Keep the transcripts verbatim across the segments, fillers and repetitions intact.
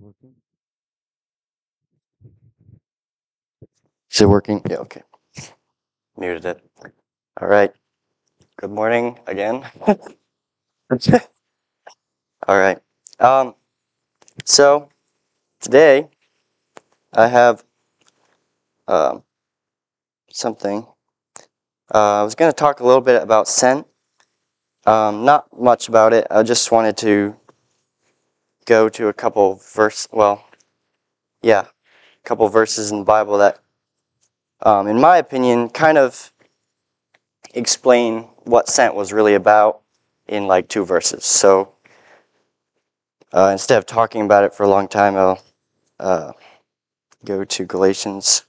working? Is it working? Yeah, okay. Muted it. All right. Good morning again. All right. Um, so today I have um, something. Uh, I was going to talk a little bit about scent. Um, not much about it. I just wanted to go to a couple verse. Well, yeah, a couple verses in the Bible that, um, in my opinion, kind of explain what scent was really about in like two verses. So uh, instead of talking about it for a long time, I'll uh, go to Galatians.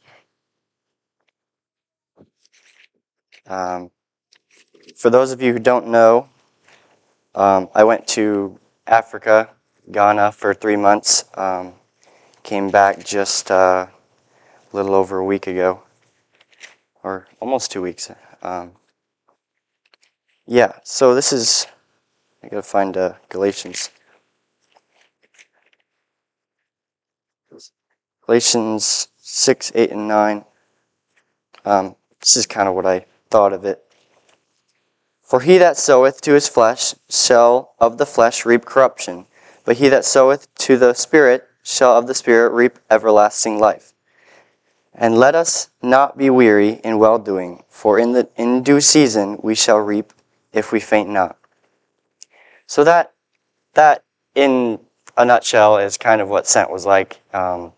Um, for those of you who don't know, um, I went to Africa, Ghana, for three months. Um, came back just uh, a little over a week ago, or almost two weeks. Um, yeah, so this is, I gotta find uh, Galatians. Galatians six, eight, and nine. Um, this is kind of what I thought of it. For he that soweth to his flesh shall of the flesh reap corruption, but he that soweth to the Spirit shall of the Spirit reap everlasting life. And let us not be weary in well-doing, for in the in due season we shall reap if we faint not. So that, that in a nutshell, is kind of what scent was like. Um,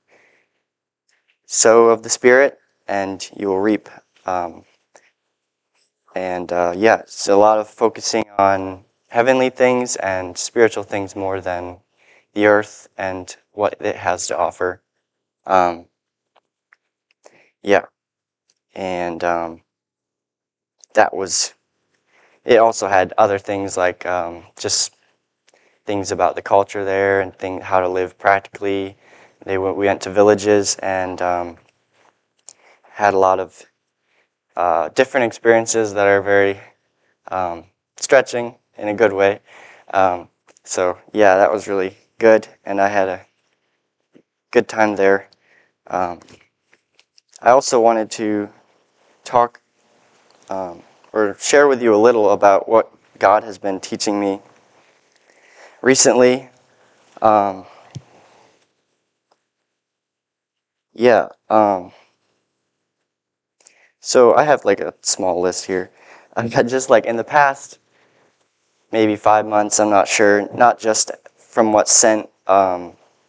sow of the Spirit, and you will reap. Um, And uh, yeah, it's a lot of focusing on heavenly things and spiritual things more than the earth and what it has to offer. Um, yeah, and um, that was, it also had other things like um, just things about the culture there and thing, how to live practically. They went, we went to villages and um, had a lot of uh, different experiences that are very um, stretching in a good way. Um, so yeah, that was really good, and I had a good time there. Um, I also wanted to talk um, or share with you a little about what God has been teaching me recently. Um, yeah, um, so I have like a small list here. I've had just like in the past maybe five months, I'm not sure, not just from what scent um,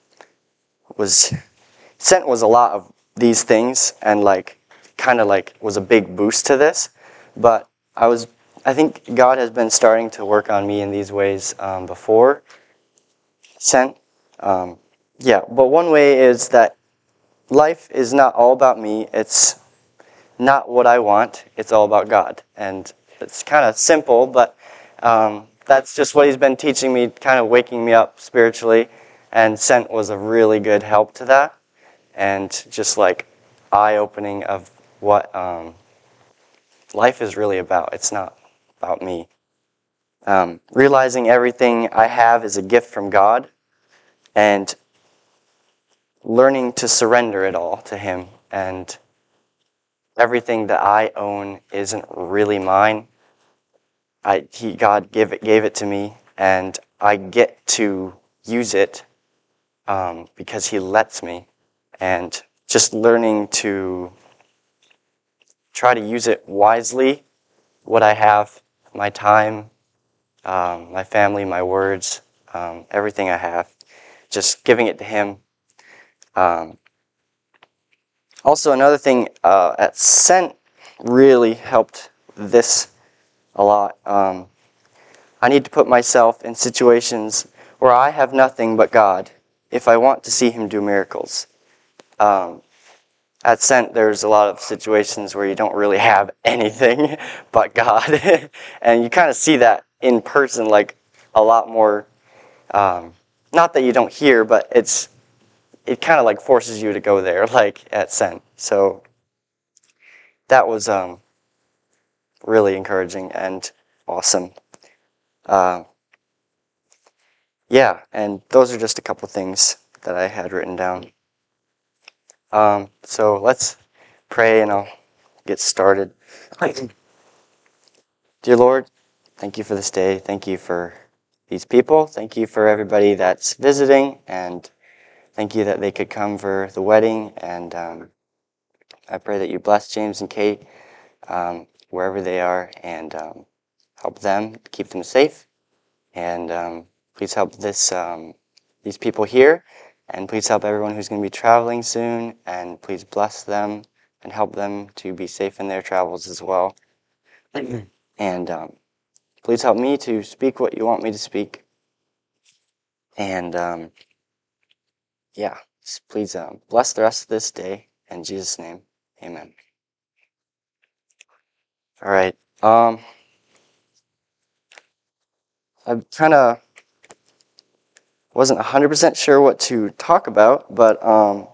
was, scent was a lot of these things, and like kind of like was a big boost to this, but I was, I think God has been starting to work on me in these ways um, before scent. Um, yeah, but one way is that life is not all about me. It's not what I want. It's all about God, and it's kind of simple, but um, that's just what He's been teaching me, kind of waking me up spiritually, and scent was a really good help to that. And just like eye-opening of what um, life is really about. It's not about me. Um, realizing everything I have is a gift from God, and learning to surrender it all to Him. And everything that I own isn't really mine. I, he, God gave it, gave it to me, and I get to use it um, because He lets me. And just learning to try to use it wisely, what I have, my time, um, my family, my words, um, everything I have, just giving it to Him. Um, also, another thing uh, at Scent really helped this a lot. Um, I need to put myself in situations where I have nothing but God if I want to see Him do miracles. Um, At Scent, there's a lot of situations where you don't really have anything but God. And you kind of see that in person, like a lot more. Um, not that you don't hear, but it's it kind of like forces you to go there, like at Scent. So that was um, really encouraging and awesome. Uh, yeah, and those are just a couple things that I had written down. Um, so let's pray and I'll get started. Dear Lord, thank you for this day. Thank you for these people. Thank you for everybody that's visiting, and thank you that they could come for the wedding. And um, I pray that you bless James and Kate um, wherever they are, and um, help them, keep them safe. And um, please help this um, these people here, and please help everyone who's going to be traveling soon, and please bless them and help them to be safe in their travels as well. And um, please help me to speak what you want me to speak. And um, yeah, please um, bless the rest of this day. In Jesus' name, amen. All right. Um, I kind of wasn't one hundred percent sure what to talk about, but um,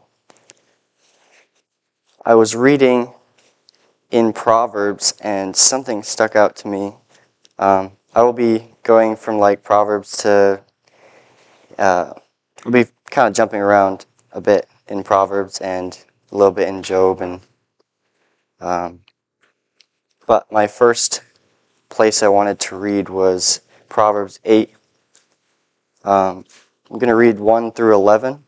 I was reading in Proverbs and something stuck out to me. Um, I will be going from like Proverbs to, uh, I'll be kind of jumping around a bit in Proverbs and a little bit in Job, and um, but my first place I wanted to read was Proverbs eight. Um, I'm going to read one through eleven.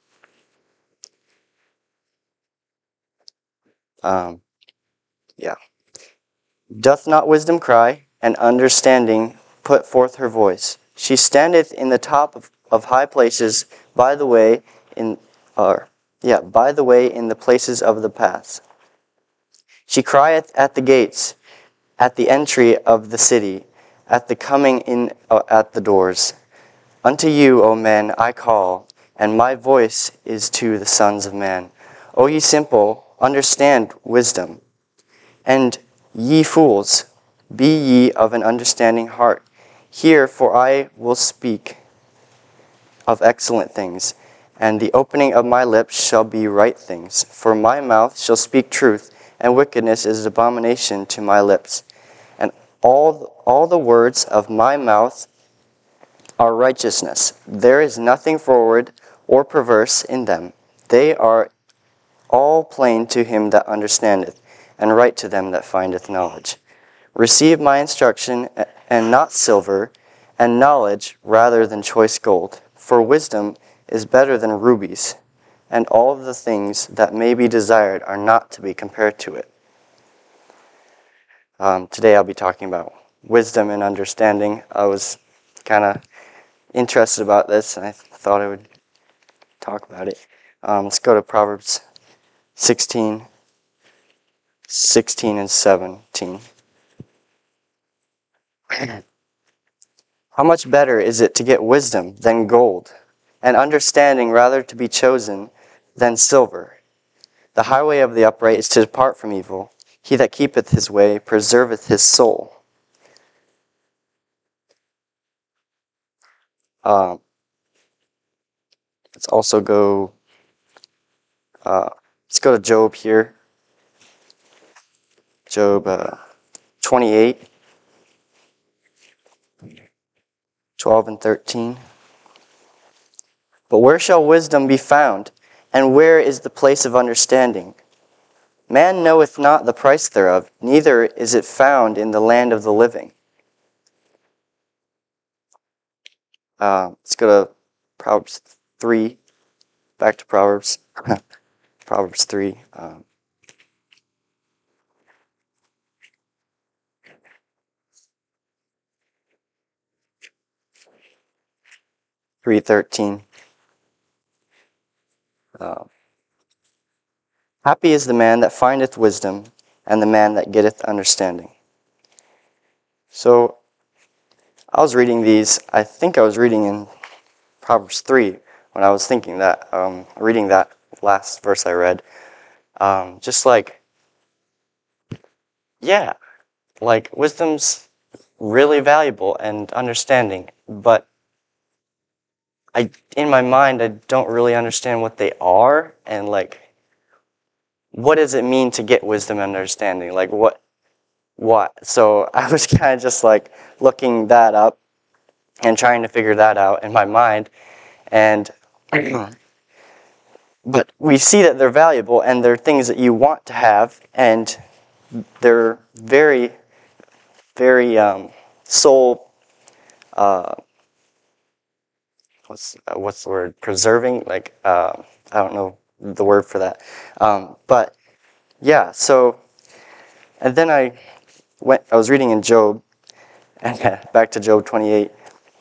Um, yeah. Doth not wisdom cry, and understanding put forth her voice? She standeth in the top of, of high places, by the way in, or yeah, by the way in the places of the paths. She crieth at the gates, at the entry of the city, at the coming in uh, at the doors. Unto you, O men, I call, and my voice is to the sons of man. O ye simple, understand wisdom. And ye fools, be ye of an understanding heart. Hear, for I will speak of excellent things, and the opening of my lips shall be right things. For my mouth shall speak truth, and wickedness is abomination to my lips. And all, all the words of my mouth are righteousness. There is nothing forward or perverse in them. They are all plain to him that understandeth, and right to them that findeth knowledge. Receive my instruction, and not silver, and knowledge rather than choice gold. For wisdom is better than rubies, and all of the things that may be desired are not to be compared to it. Um, today I'll be talking about wisdom and understanding. I was kind of interested about this, and I th- thought I would talk about it. Um, let's go to Proverbs sixteen, sixteen and seventeen. How much better is it to get wisdom than gold, and understanding rather to be chosen than silver? The highway of the upright is to depart from evil. He that keepeth his way preserveth his soul. Uh, let's also go, uh, let's go to Job here. Job uh, twenty-eight, twelve and thirteen. But where shall wisdom be found? And where is the place of understanding? Man knoweth not the price thereof, neither is it found in the land of the living. Uh, let's go to Proverbs three. Back to Proverbs. Proverbs three. Um, three thirteen. Uh, Happy is the man that findeth wisdom, and the man that getteth understanding. So, I was reading these, I think I was reading in Proverbs three when I was thinking that, um, reading that last verse I read. Um, just like, yeah, like wisdom's really valuable and understanding, but I, in my mind, I don't really understand what they are, and like, what does it mean to get wisdom and understanding? Like, what, what? So I was kind of just like looking that up and trying to figure that out in my mind, and but we see that they're valuable and they're things that you want to have, and they're very, very um, soul. Uh, what's uh, what's the word? Preserving. Like uh, I don't know the word for that. Um, but yeah. So, and then I went. I was reading in Job, and back to Job twenty-eight.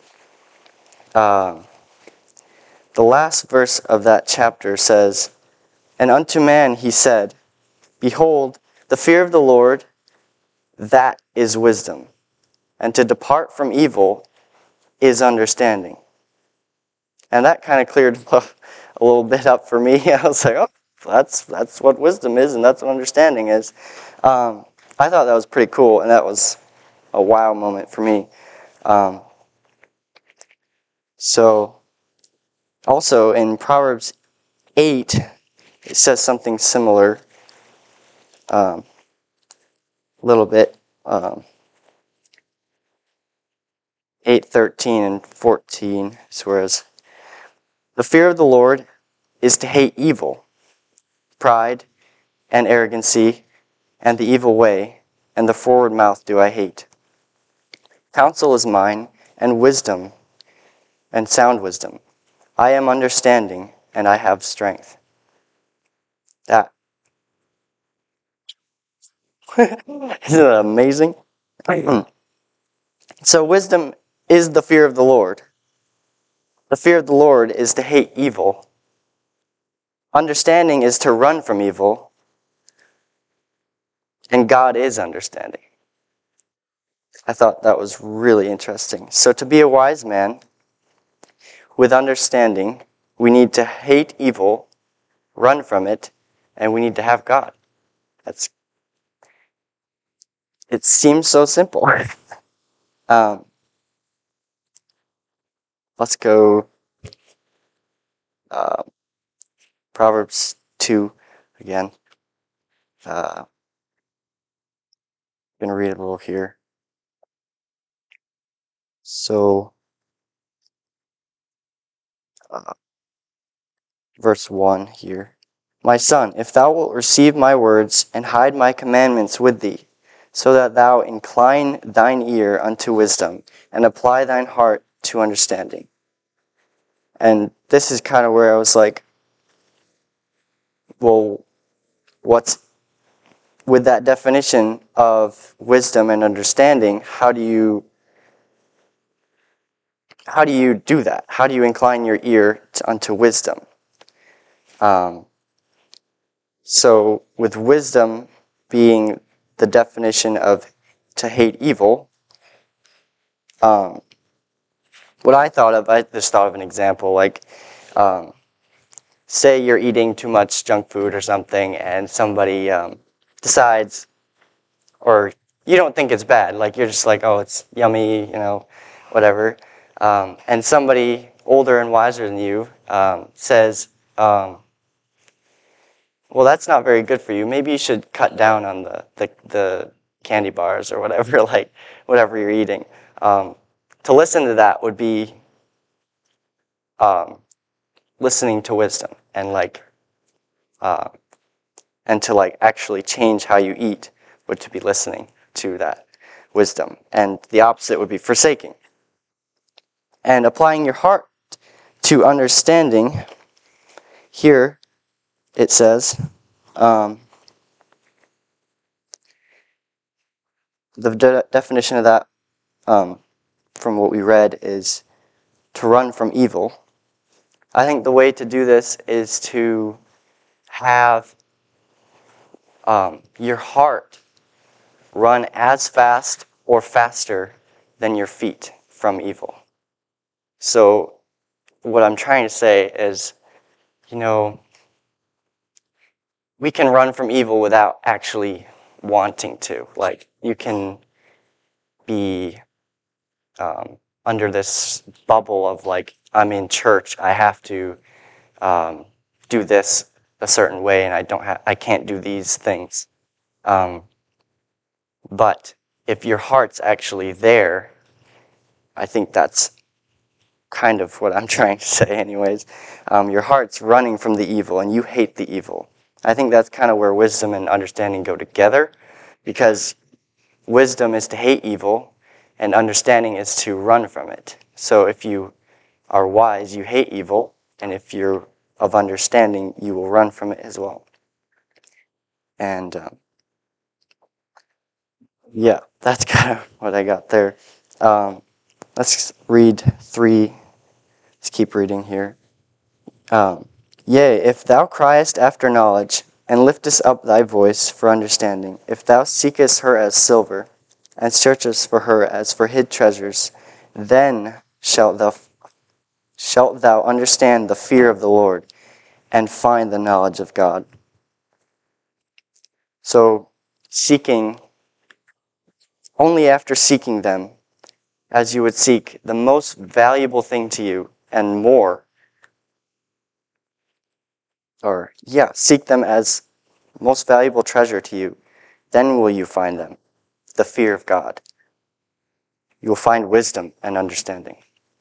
Uh, the last verse of that chapter says, "And unto man he said, Behold, the fear of the Lord, that is wisdom, and to depart from evil is understanding." And that kind of cleared a little bit up for me. I was like, oh, that's that's what wisdom is, and that's what understanding is. Um, I thought that was pretty cool, and that was a wow moment for me. Um, so, also in Proverbs eight, it says something similar um, a little bit. Um, eight thirteen and fourteen, whereas the fear of the Lord is to hate evil, pride, and arrogancy, and the evil way, and the forward mouth do I hate. Counsel is mine, and wisdom, and sound wisdom. I am understanding, and I have strength. That. Isn't that amazing? So wisdom is the fear of the Lord. The fear of the Lord is to hate evil. Understanding is to run from evil. And God is understanding. I thought that was really interesting. So to be a wise man with understanding, we need to hate evil, run from it, and we need to have God. That's. It seems so simple. um, let's go uh, Proverbs two again. Uh, I'm going to read a little here. So, uh, verse one here. My son, if thou wilt receive my words and hide my commandments with thee, so that thou incline thine ear unto wisdom and apply thine heart to understanding. And this is kind of where I was like, well, what's with that definition of wisdom and understanding, how do you how do you do that? How do you incline your ear to, unto wisdom? Um, so with wisdom being the definition of to hate evil, um, what I thought of, I just thought of an example, like, um, say you're eating too much junk food or something, and somebody um, decides, or you don't think it's bad, like you're just like, oh, it's yummy, you know, whatever, um, and somebody older and wiser than you um, says, um, well, that's not very good for you. Maybe you should cut down on the, the, the candy bars or whatever, like whatever you're eating. Um, to listen to that would be um, listening to wisdom, and like, uh, and to like actually change how you eat would to be listening to that wisdom. And the opposite would be forsaking. And applying your heart to understanding, here it says, um, the de- definition of that um, from what we read is to run from evil. I think the way to do this is to have um, your heart run as fast or faster than your feet from evil. So what I'm trying to say is, you know, we can run from evil without actually wanting to. Like, you can be um, under this bubble of like, I'm in church, I have to um, do this a certain way, and I don't have, I can't do these things. Um, but if your heart's actually there, I think that's kind of what I'm trying to say anyways. Um, your heart's running from the evil and you hate the evil. I think that's kind of where wisdom and understanding go together, because wisdom is to hate evil and understanding is to run from it. So if you are wise, you hate evil, and if you're of understanding, you will run from it as well. And um, yeah, that's kind of what I got there. Um, let's read three. Let's keep reading here. Um, Yea, if thou criest after knowledge, and liftest up thy voice for understanding, if thou seekest her as silver, and searchest for her as for hid treasures, then shalt thou shalt thou understand the fear of the Lord, and find the knowledge of God. So, seeking, only after seeking them, as you would seek the most valuable thing to you, and more, or, yeah, seek them as most valuable treasure to you, then will you find them, the fear of God. You will find wisdom and understanding.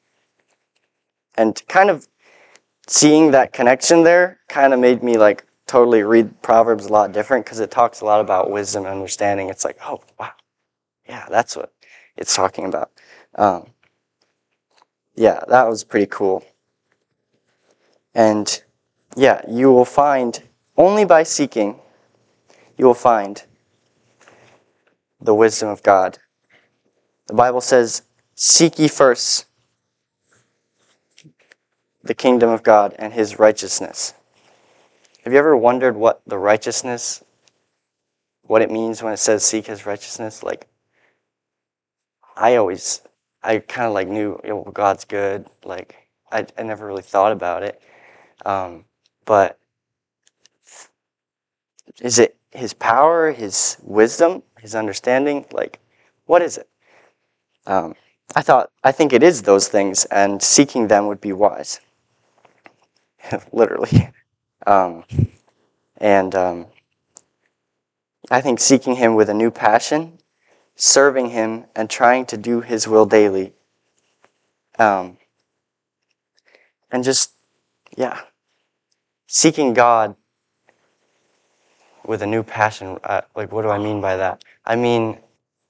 And kind of seeing that connection there kind of made me like totally read Proverbs a lot different, because it talks a lot about wisdom and understanding. It's like, oh, wow, yeah, that's what it's talking about. Um, yeah, that was pretty cool. And yeah, you will find, only by seeking, you will find the wisdom of God. The Bible says, seek ye first the kingdom of God and his righteousness. Have you ever wondered what the righteousness, what it means when it says seek his righteousness? Like, I always, I kind of like knew, you know, God's good. Like, I, I never really thought about it. Um, but is it his power, his wisdom, his understanding? Like, what is it? Um, I thought, I think it is those things, and seeking them would be wise. Literally. Um, and um, I think seeking him with a new passion, serving him, and trying to do his will daily. Um, and just, yeah, seeking God with a new passion. Uh, like, what do I mean by that? I mean,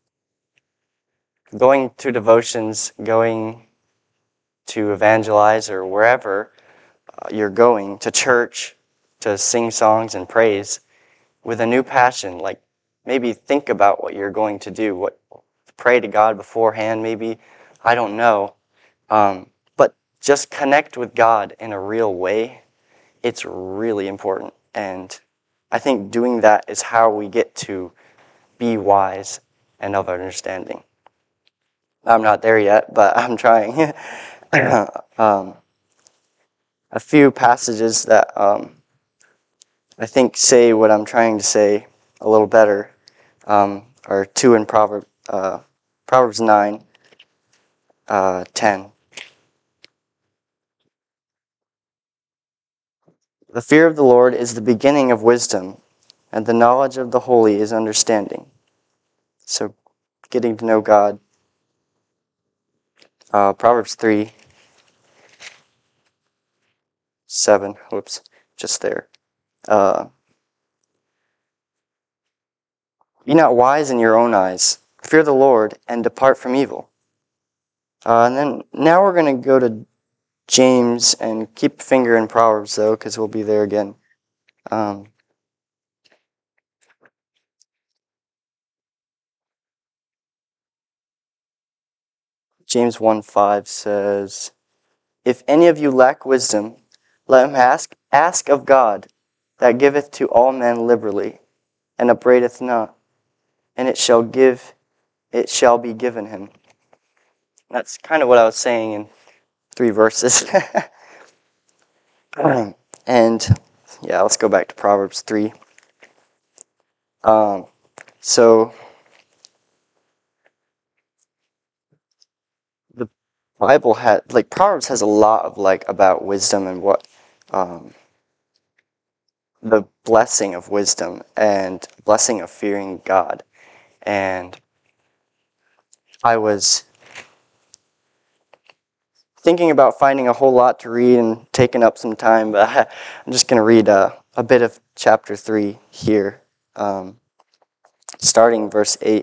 going to devotions, going to evangelize, or wherever uh, you're going, to church, to sing songs and praise, with a new passion. Like, maybe think about what you're going to do, what pray to God beforehand, maybe, I don't know. Um, but just connect with God in a real way. It's really important. And I think doing that is how we get to be wise and of understanding. I'm not there yet, but I'm trying. um, a few passages that um, I think say what I'm trying to say a little better um, are two in Proverbs, uh, Proverbs nine, uh, ten. The fear of the Lord is the beginning of wisdom, and the knowledge of the holy is understanding. So, getting to know God. Uh, Proverbs three, seven. Whoops, just there. Uh, Be not wise in your own eyes. Fear the Lord and depart from evil. Uh, and then now we're going to go to James, and keep a finger in Proverbs though, because we'll be there again. Um, James one five says, if any of you lack wisdom, let him ask, ask of God, that giveth to all men liberally, and upbraideth not, and it shall give, it shall be given him. That's kind of what I was saying in three verses. And yeah, let's go back to Proverbs three. Um, so the Bible had, like, Proverbs has a lot of like about wisdom and what um, the blessing of wisdom and blessing of fearing God. And I was thinking about finding a whole lot to read and taking up some time, but I'm just going to read uh, a bit of chapter three here, um, starting verse eight.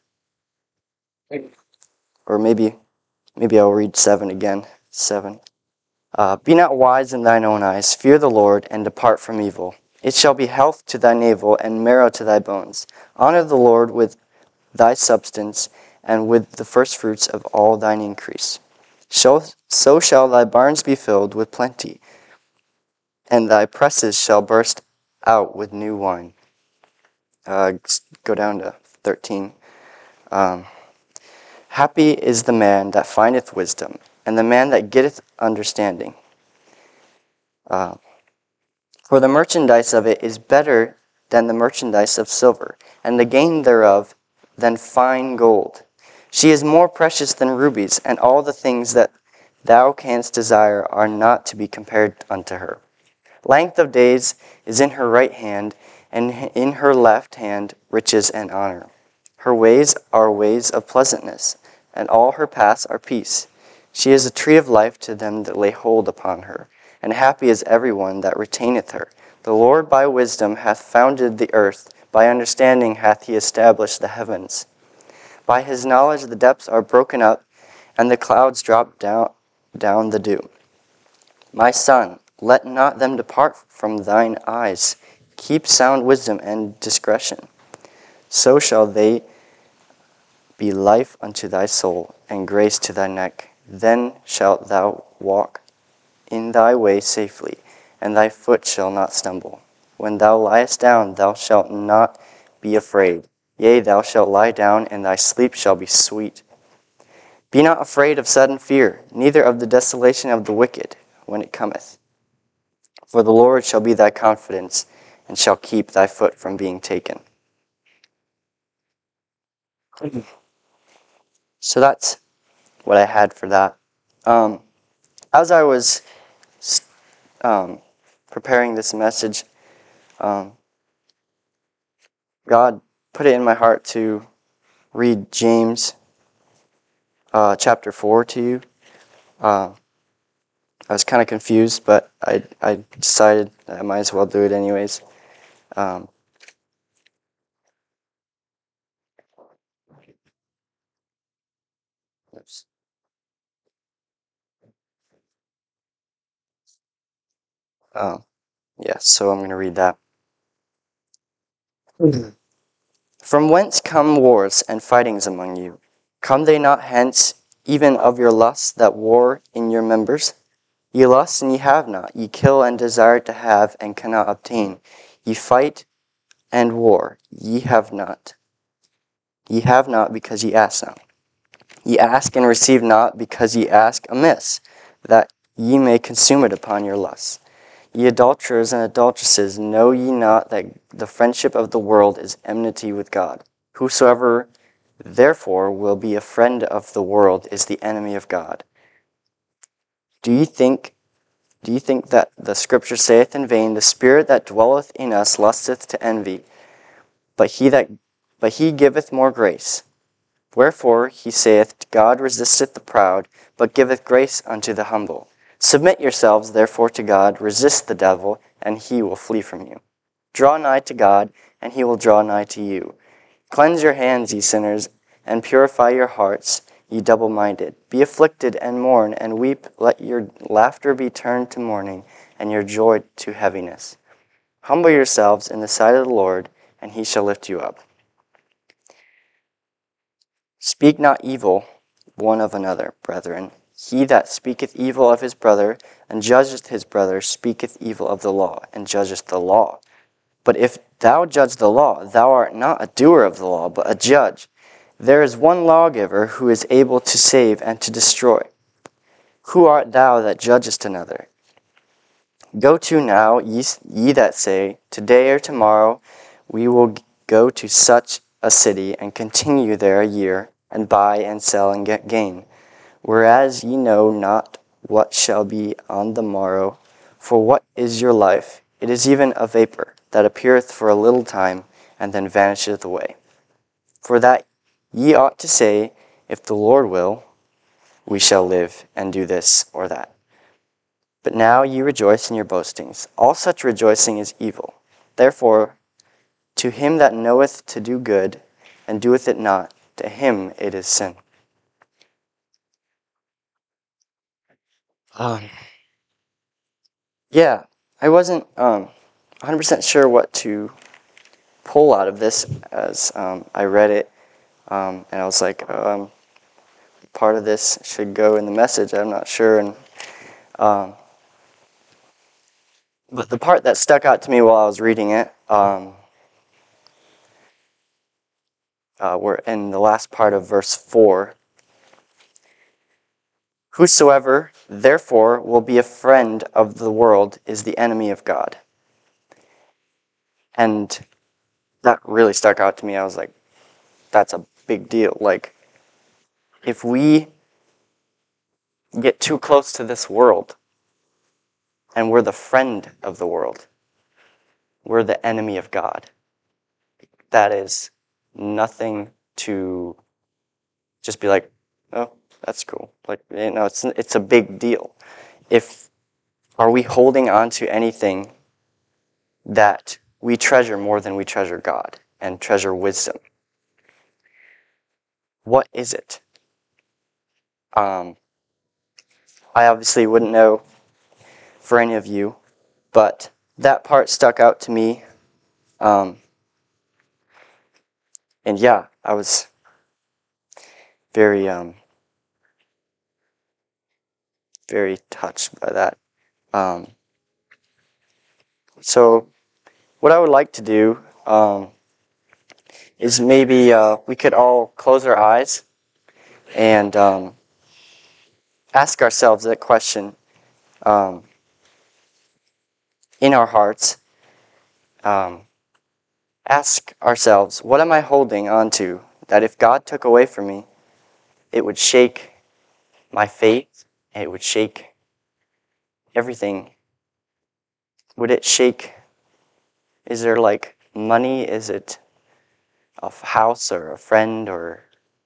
Or maybe maybe I'll read seven again. seven. Uh, Be not wise in thine own eyes. Fear the Lord, and depart from evil. It shall be health to thy navel, and marrow to thy bones. Honor the Lord with thy substance, and with the firstfruits of all thine increase. So, so shall thy barns be filled with plenty, and thy presses shall burst out with new wine. Uh, go down to thirteen. Um, Happy is the man that findeth wisdom, and the man that getteth understanding. Uh, for the merchandise of it is better than the merchandise of silver, and the gain thereof than fine gold. She is more precious than rubies, and all the things that thou canst desire are not to be compared unto her. Length of days is in her right hand, and in her left hand riches and honor. Her ways are ways of pleasantness, and all her paths are peace. She is a tree of life to them that lay hold upon her, and happy is every one that retaineth her. The Lord by wisdom hath founded the earth, by understanding hath he established the heavens. By his knowledge the depths are broken up, and the clouds drop down, down the dew. My son, let not them depart from thine eyes. Keep sound wisdom and discretion. So shall they be life unto thy soul, and grace to thy neck. Then shalt thou walk in thy way safely, and thy foot shall not stumble. When thou liest down, thou shalt not be afraid. Yea, thou shalt lie down, and thy sleep shall be sweet. Be not afraid of sudden fear, neither of the desolation of the wicked, when it cometh. For the Lord shall be thy confidence, and shall keep thy foot from being taken. So that's what I had for that. Um, as I was um, preparing this message, um, God put it in my heart to read James uh, chapter four to you. Uh, I was kind of confused, but I I decided I might as well do it anyways. Um, oops. Um, yeah, so I'm going to read that. From whence come wars and fightings among you? Come they not hence, even of your lusts that war in your members? Ye lust and ye have not, ye kill and desire to have and cannot obtain. Ye fight and war, ye have not. Ye have not because ye ask not. Ye ask and receive not because ye ask amiss, that ye may consume it upon your lusts. Ye adulterers and adulteresses, know ye not that the friendship of the world is enmity with God? Whosoever therefore will be a friend of the world is the enemy of God. Do ye think do ye think that the scripture saith in vain, the spirit that dwelleth in us lusteth to envy, but he that but he giveth more grace? Wherefore he saith, God resisteth the proud, but giveth grace unto the humble. Submit yourselves therefore to God, resist the devil, and he will flee from you. Draw nigh to God, and he will draw nigh to you. Cleanse your hands, ye sinners, and purify your hearts, ye double-minded. Be afflicted, and mourn, and weep. Let your laughter be turned to mourning, and your joy to heaviness. Humble yourselves in the sight of the Lord, and he shall lift you up. Speak not evil one of another, brethren. He that speaketh evil of his brother, and judgeth his brother, speaketh evil of the law, and judgeth the law. But if thou judge the law, thou art not a doer of the law, but a judge. There is one lawgiver who is able to save and to destroy. Who art thou that judgest another? Go to now, ye, ye that say, today or tomorrow we will go to such a city, and continue there a year, and buy and sell and get gain. Whereas ye know not what shall be on the morrow. For what is your life? It is even a vapor, that appeareth for a little time, and then vanisheth away. For that ye ought to say, if the Lord will, we shall live and do this or that. But now you rejoice in your boastings. All such rejoicing is evil. Therefore, to him that knoweth to do good, and doeth it not, to him it is sin. Um, yeah, I wasn't um, one hundred percent sure what to pull out of this as um, I read it, um, and I was like, um, part of this should go in the message. I'm not sure, and um, but the part that stuck out to me while I was reading it, um, uh, were in the last part of verse four. Whosoever, therefore, will be a friend of the world is the enemy of God. And that really stuck out to me. I was like, that's a big deal. Like, if we get too close to this world and we're the friend of the world, we're the enemy of God. That is nothing to just be like, oh, that's cool. Like, you know, it's it's a big deal. If are we holding on to anything that we treasure more than we treasure God and treasure wisdom? What is it? Um, I obviously wouldn't know for any of you, but that part stuck out to me. Um, and yeah, I was very, um, very touched by that. Um, so what I would like to do um, is maybe uh, we could all close our eyes and um, ask ourselves that question um, in our hearts. Um, ask ourselves, what am I holding on to that if God took away from me, it would shake my faith, it would shake everything? Would it shake? Is there like money? Is it a house or a friend or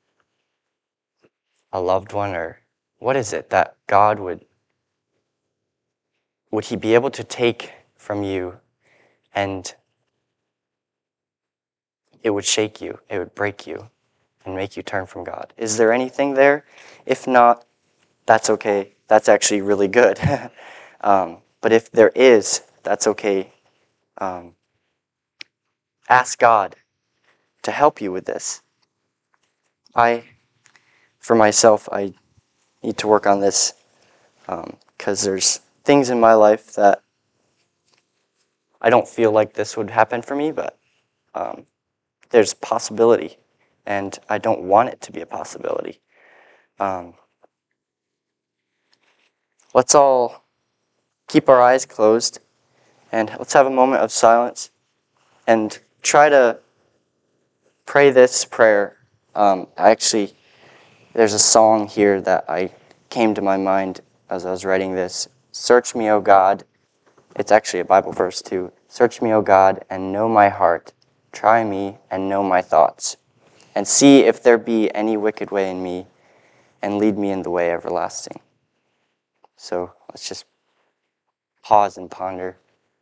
a loved one? Or what is it that God would, would he be able to take from you and it would shake you, it would break you and make you turn from God? Is there anything there? If not, that's okay. That's actually really good. um, but if there is, that's okay. Um, ask God to help you with this. I, for myself, I need to work on this because um, there's things in my life that I don't feel like this would happen for me, but um, there's possibility, and I don't want it to be a possibility. Um, let's all keep our eyes closed, and let's have a moment of silence and try to pray this prayer. Um, actually, there's a song here that I came to my mind as I was writing this. Search me, O God. It's actually a Bible verse too. Search me, O God, and know my heart. Try me and know my thoughts. And see if there be any wicked way in me, and lead me in the way everlasting. So let's just pause and ponder.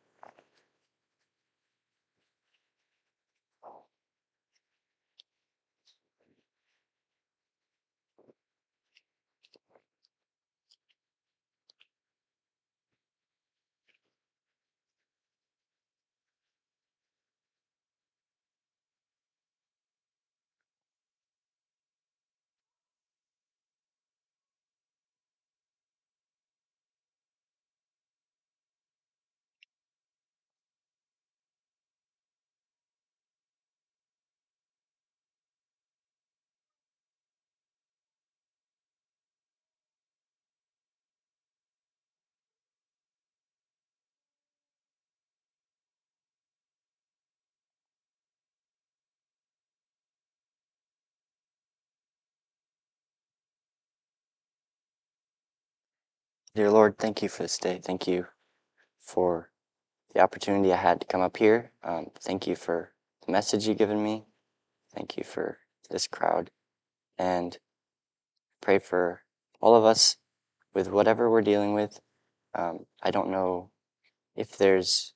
Dear Lord, thank you for this day. Thank you for the opportunity I had to come up here. Um, thank you for the message you've given me. Thank you for this crowd. And pray for all of us, with whatever we're dealing with. Um, I don't know if there's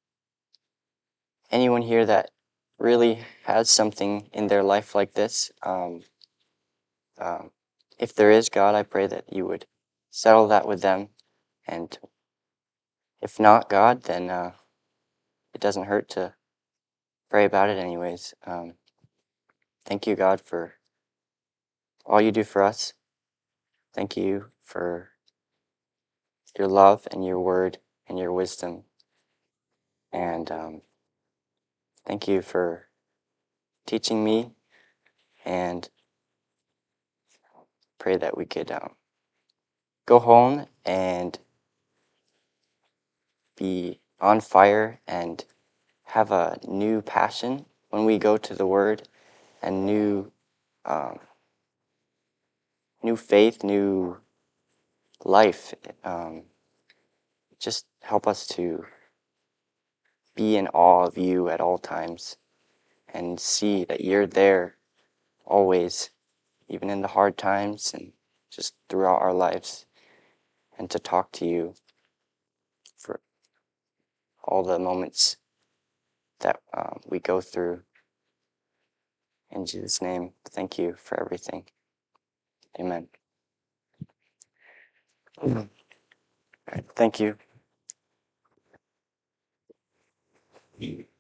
anyone here that really has something in their life like this. Um, um, if there is, God, I pray that you would settle that with them. And if not, God, then uh, it doesn't hurt to pray about it anyways. Um, thank you, God, for all you do for us. Thank you for your love and your word and your wisdom. And um, thank you for teaching me, and pray that we could um, go home and be on fire and have a new passion when we go to the Word, and new, um, new faith, new life. Um, just help us to be in awe of you at all times and see that you're there always, even in the hard times and just throughout our lives, and to talk to you for all the moments that um, we go through. In Jesus' name, thank you for everything. Amen. All right, thank you.